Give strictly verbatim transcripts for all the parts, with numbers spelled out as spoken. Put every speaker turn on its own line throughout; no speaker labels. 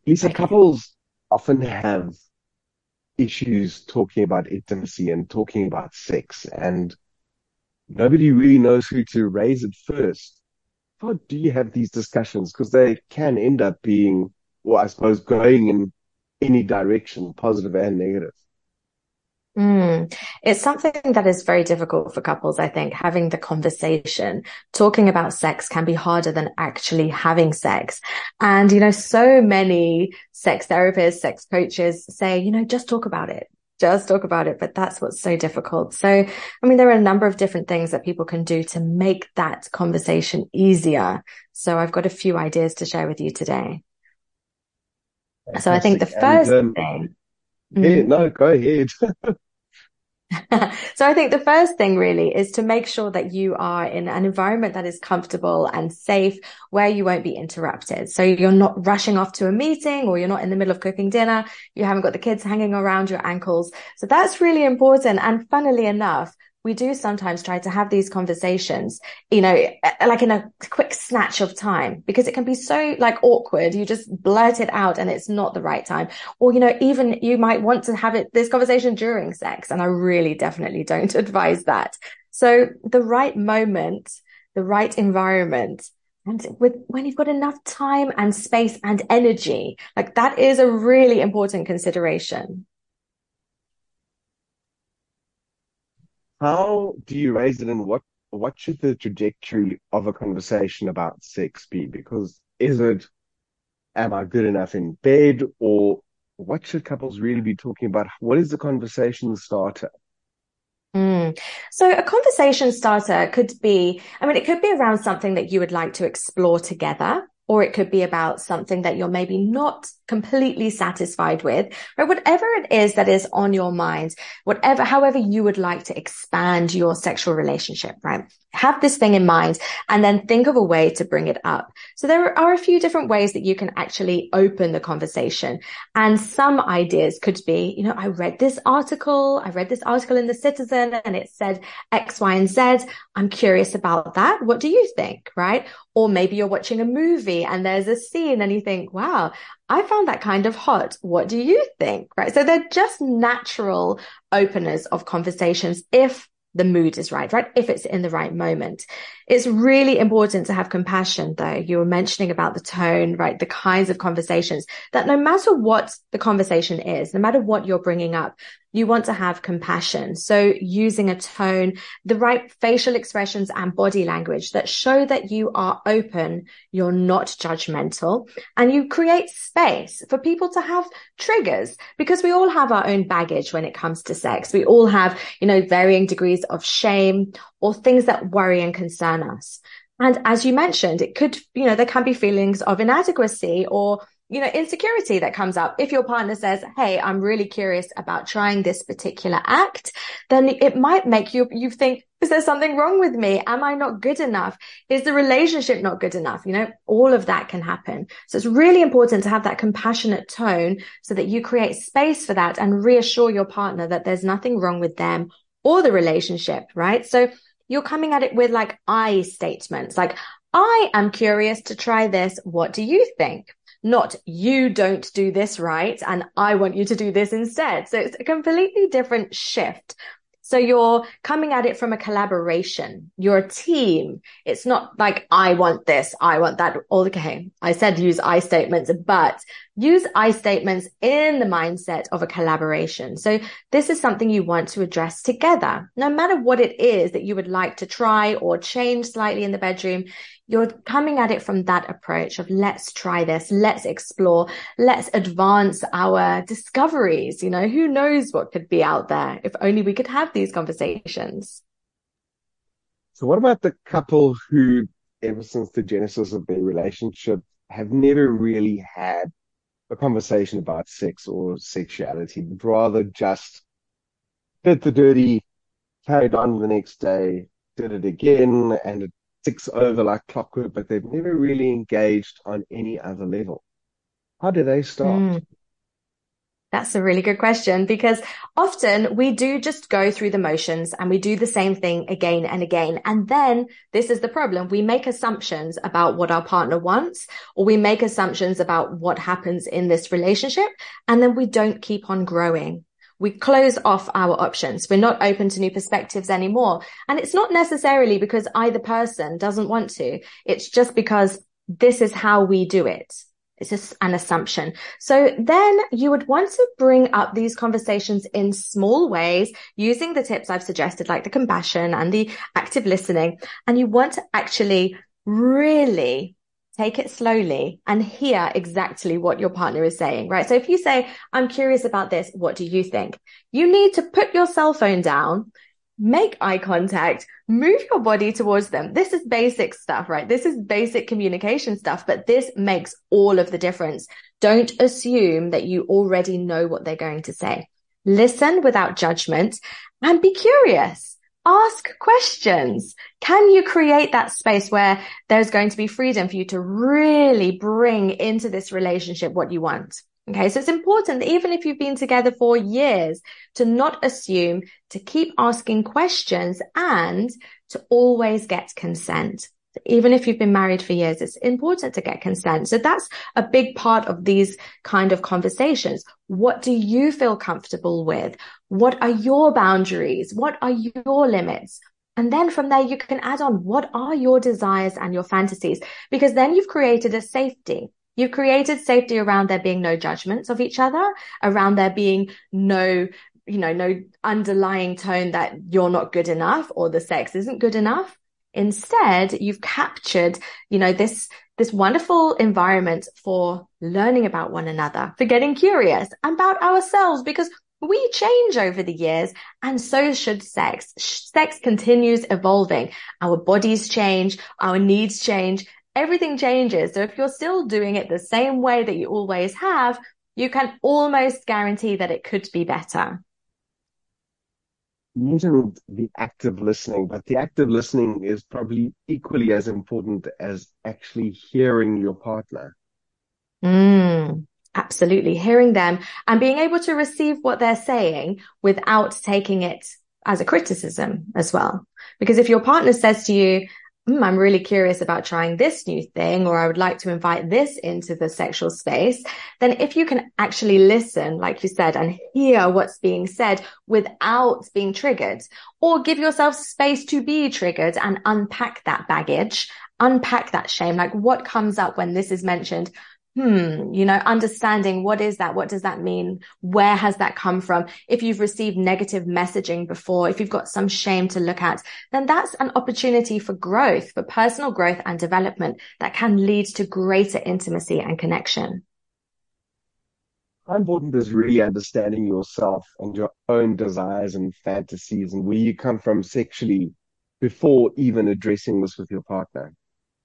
Lisa,
Okay.
couples often have issues talking about intimacy and talking about sex, and nobody really knows who to raise it first. How do you have these discussions? Because they can end up being, or I suppose, going in any direction, positive and negative.
Mm. It's something that is very difficult for couples, I think, having the conversation. Talking about sex can be harder than actually having sex. And, you know, so many sex therapists, sex coaches say, you know, just talk about it. Just talk about it. But that's what's so difficult. So, I mean, there are a number of different things that people can do to make that conversation easier. So I've got a few ideas to share with you today. So I think the
Fantastic. And
first
um,
thing.
yeah,
Mhm.
no, go ahead.
So I think the first thing really is to make sure that you are in an environment that is comfortable and safe where you won't be interrupted. So you're not rushing off to a meeting or you're not in the middle of cooking dinner. You haven't got the kids hanging around your ankles. So that's really important. And funnily enough, we do sometimes try to have these conversations, you know, like in a quick snatch of time because it can be so like awkward. You just blurt it out and it's not the right time. Or, you know, even you might want to have it, this conversation during sex. And I really definitely don't advise that. So the right moment, the right environment, and with when you've got enough time and space and energy, like that is a really important consideration.
How do you raise it, and what what should the trajectory of a conversation about sex be? Because is it, am I good enough in bed, or what should couples really be talking about? What is the conversation starter?
Mm. So a conversation starter could be, I mean, it could be around something that you would like to explore together, or it could be about something that you're maybe not completely satisfied with, right? Whatever it is that is on your mind, whatever, however you would like to expand your sexual relationship, right? Have this thing in mind and then think of a way to bring it up. So there are a few different ways that you can actually open the conversation. And some ideas could be, you know, I read this article, I read this article in the Citizen and it said X, Y, and Z. I'm curious about that. What do you think? Right? Or maybe you're watching a movie and there's a scene and you think, wow, I found that kind of hot. What do you think? Right? So they're just natural openers of conversations if the mood is right, right? If it's in the right moment. It's really important to have compassion, though. You were mentioning about the tone, right? The kinds of conversations that no matter what the conversation is, no matter what you're bringing up, you want to have compassion. So using a tone, the right facial expressions and body language that show that you are open, you're not judgmental, and you create space for people to have triggers because we all have our own baggage when it comes to sex. We all have, you know, varying degrees of shame or things that worry and concern us. And as you mentioned, it could, you know, there can be feelings of inadequacy or you know, insecurity that comes up. If your partner says, hey, I'm really curious about trying this particular act, then it might make you, you think, is there something wrong with me? Am I not good enough? Is the relationship not good enough? You know, all of that can happen. So it's really important to have that compassionate tone so that you create space for that and reassure your partner that there's nothing wrong with them or the relationship, right? So you're coming at it with like I statements, like, I am curious to try this. What do you think? Not you don't do this right and I want you to do this instead. So it's a completely different shift. So you're coming at it from a collaboration. You're a team. It's not like I want this, I want that. Okay, I said use I statements, but use I statements in the mindset of a collaboration. So this is something you want to address together. No matter what it is that you would like to try or change slightly in the bedroom, you're coming at it from that approach of let's try this, let's explore, let's advance our discoveries. You know, who knows what could be out there if only we could have these conversations.
So, what about the couple who, ever since the genesis of their relationship, have never really had a conversation about sex or sexuality, but rather just did the dirty, carried on the next day, did it again, and it ticks over like clockwork, but they've never really engaged on any other level? How do they start?
Mm. That's a really good question, because often we do just go through the motions and we do the same thing again and again. And then this is the problem. We make assumptions about what our partner wants, or we make assumptions about what happens in this relationship. And then we don't keep on growing. We close off our options. We're not open to new perspectives anymore. And it's not necessarily because either person doesn't want to. It's just because this is how we do it. It's just an assumption. So then you would want to bring up these conversations in small ways using the tips I've suggested, like the compassion and the active listening. And you want to actually really take it slowly and hear exactly what your partner is saying, right? So if you say, I'm curious about this, what do you think? You need to put your cell phone down, make eye contact, move your body towards them. This is basic stuff, right? This is basic communication stuff, but this makes all of the difference. Don't assume that you already know what they're going to say. Listen without judgment and be curious. Ask questions. Can you create that space where there's going to be freedom for you to really bring into this relationship what you want? Okay, so it's important that even if you've been together for years, to not assume, to keep asking questions, and to always get consent. Even if you've been married for years, it's important to get consent. So that's a big part of these kind of conversations. What do you feel comfortable with? What are your boundaries? What are your limits? And then from there, you can add on, what are your desires and your fantasies? Because then you've created a safety. You've created safety around there being no judgments of each other, around there being no, you know, no underlying tone that you're not good enough or the sex isn't good enough. Instead, you've captured, you know, this, this wonderful environment for learning about one another, for getting curious about ourselves, because we change over the years, and so should sex. Sex continues evolving. Our bodies change, our needs change. Everything changes. So if you're still doing it the same way that you always have, you can almost guarantee that it could be better.
You mentioned the active listening, but the active listening is probably equally as important as actually hearing your partner.
Mm, absolutely. Hearing them and being able to receive what they're saying without taking it as a criticism as well. Because if your partner says to you, Mm, I'm really curious about trying this new thing, or I would like to invite this into the sexual space, then if you can actually listen, like you said, and hear what's being said without being triggered, or give yourself space to be triggered and unpack that baggage, unpack that shame, like what comes up when this is mentioned. Hmm, you know, understanding what is that? What does that mean? Where has that come from? If you've received negative messaging before, if you've got some shame to look at, then that's an opportunity for growth, for personal growth and development that can lead to greater intimacy and connection.
How important is really understanding yourself and your own desires and fantasies and where you come from sexually before even addressing this with your partner?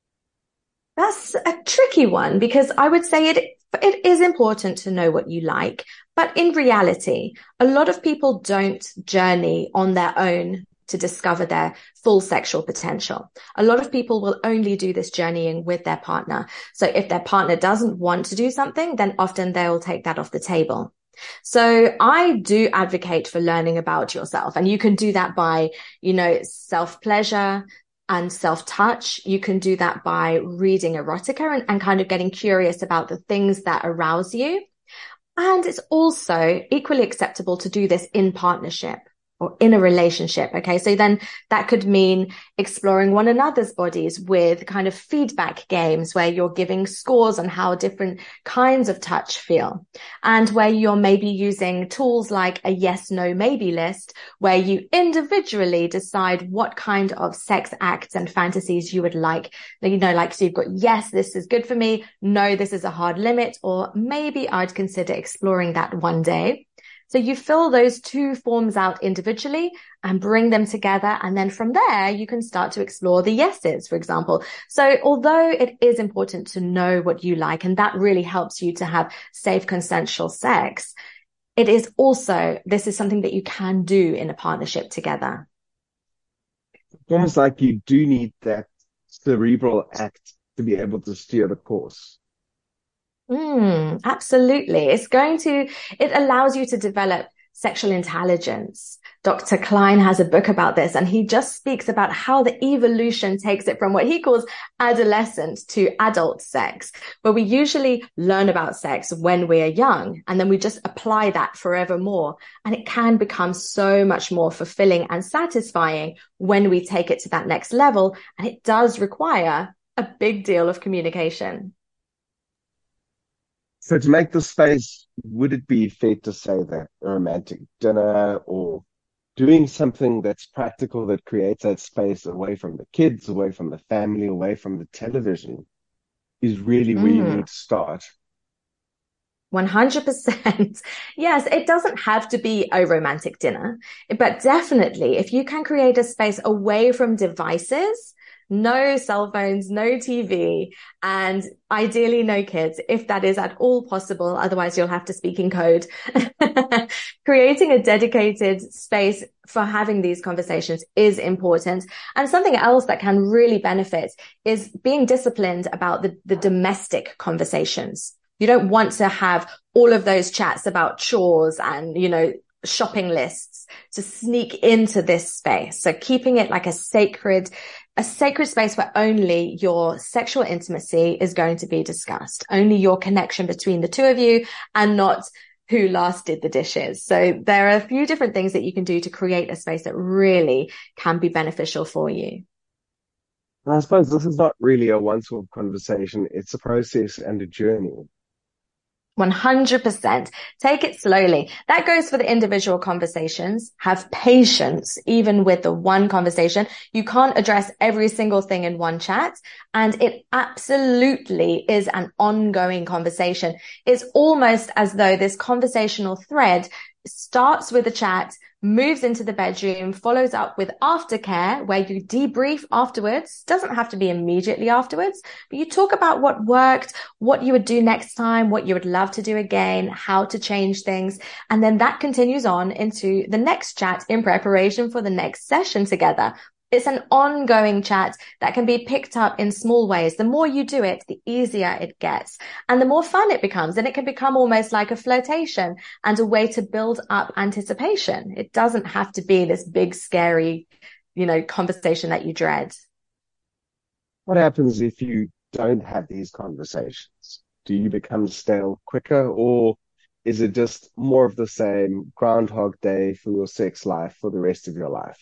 That's a tricky one, because I would say it it is important to know what you like, but in reality, a lot of people don't journey on their own to discover their full sexual potential. A lot of people will only do this journeying with their partner. So if their partner doesn't want to do something, then often they'll take that off the table. So I do advocate for learning about yourself, and you can do that by, you know, self-pleasure and self-touch. You can do that by reading erotica and, and kind of getting curious about the things that arouse you. And it's also equally acceptable to do this in partnership or in a relationship. Okay. So then that could mean exploring one another's bodies with kind of feedback games where you're giving scores on how different kinds of touch feel, and where you're maybe using tools like a yes, no, maybe list, where you individually decide what kind of sex acts and fantasies you would like. You know, like, so you've got, yes, this is good for me. No, this is a hard limit, or maybe I'd consider exploring that one day. So you fill those two forms out individually and bring them together. And then from there, you can start to explore the yeses, for example. So although it is important to know what you like, and that really helps you to have safe, consensual sex, it is also, this is something that you can do in a partnership together.
It's almost like you do need that cerebral act to be able to steer the course.
Mm, absolutely. It's going to, it allows you to develop sexual intelligence. Doctor Klein has a book about this, and he just speaks about how the evolution takes it from what he calls adolescent to adult sex, where we usually learn about sex when we're young, and then we just apply that forevermore. And it can become so much more fulfilling and satisfying when we take it to that next level. And it does require a big deal of communication.
So to make the space, would it be fair to say that a romantic dinner or doing something that's practical that creates that space away from the kids, away from the family, away from the television is really where you
Mm.
need to start?
one hundred percent. Yes, it doesn't have to be a romantic dinner, but definitely if you can create a space away from devices, no cell phones, no T V, and ideally no kids, if that is at all possible. Otherwise, you'll have to speak in code. Creating a dedicated space for having these conversations is important. And something else that can really benefit is being disciplined about the, the domestic conversations. You don't want to have all of those chats about chores and, you know, shopping lists to sneak into this space. So keeping it like a sacred, a sacred space where only your sexual intimacy is going to be discussed, only your connection between the two of you, and not who last did the dishes. So there are a few different things that you can do to create a space that really can be beneficial for you.
And I suppose this is not really a one-off conversation. It's a process and a journey.
one hundred percent. Take it slowly. That goes for the individual conversations. Have patience, even with the one conversation. You can't address every single thing in one chat. And it absolutely is an ongoing conversation. It's almost as though this conversational thread starts with a chat, moves into the bedroom, follows up with aftercare, where you debrief afterwards. Doesn't have to be immediately afterwards, but you talk about what worked, what you would do next time, what you would love to do again, how to change things. And then that continues on into the next chat in preparation for the next session together. It's an ongoing chat that can be picked up in small ways. The more you do it, the easier it gets and the more fun it becomes. And it can become almost like a flirtation and a way to build up anticipation. It doesn't have to be this big, scary, you know, conversation that you dread.
What happens if you don't have these conversations? Do you become stale quicker, or is it just more of the same Groundhog Day for your sex life for the rest of your life?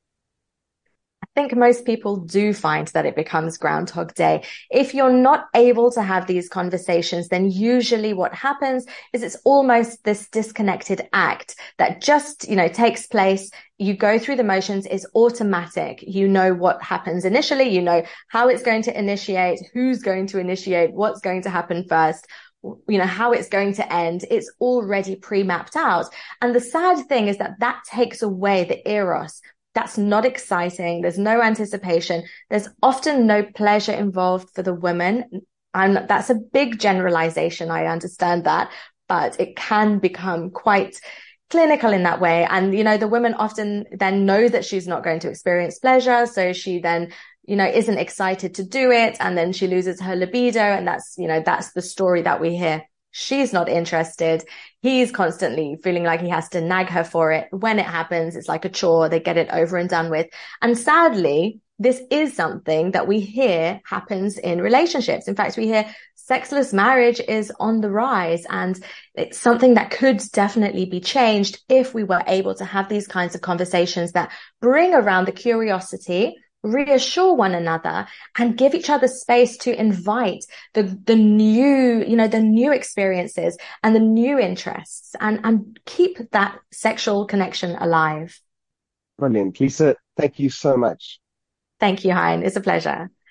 I think most people do find that it becomes Groundhog Day. If you're not able to have these conversations, then usually what happens is it's almost this disconnected act that just, you know, takes place. You go through the motions, it's automatic. You know what happens initially, you know how it's going to initiate, who's going to initiate, what's going to happen first, you know, how it's going to end. It's already pre-mapped out. And the sad thing is that that takes away the eros. That's not exciting. There's no anticipation. There's often no pleasure involved for the women. And that's a big generalization. I understand that, but it can become quite clinical in that way. And, you know, the woman often then knows that she's not going to experience pleasure. So she then, you know, isn't excited to do it. And then she loses her libido. And that's, you know, that's the story that we hear. She's not interested. He's constantly feeling like he has to nag her for it. When it happens, it's like a chore. They get it over and done with. And sadly, this is something that we hear happens in relationships. In fact, we hear sexless marriage is on the rise, and it's something that could definitely be changed if we were able to have these kinds of conversations that bring around the curiosity, reassure one another, and give each other space to invite the the new, you know, the new experiences and the new interests, and and keep that sexual connection alive.
Brilliant. Lisa, thank you so much.
Thank you, Hein. It's a pleasure.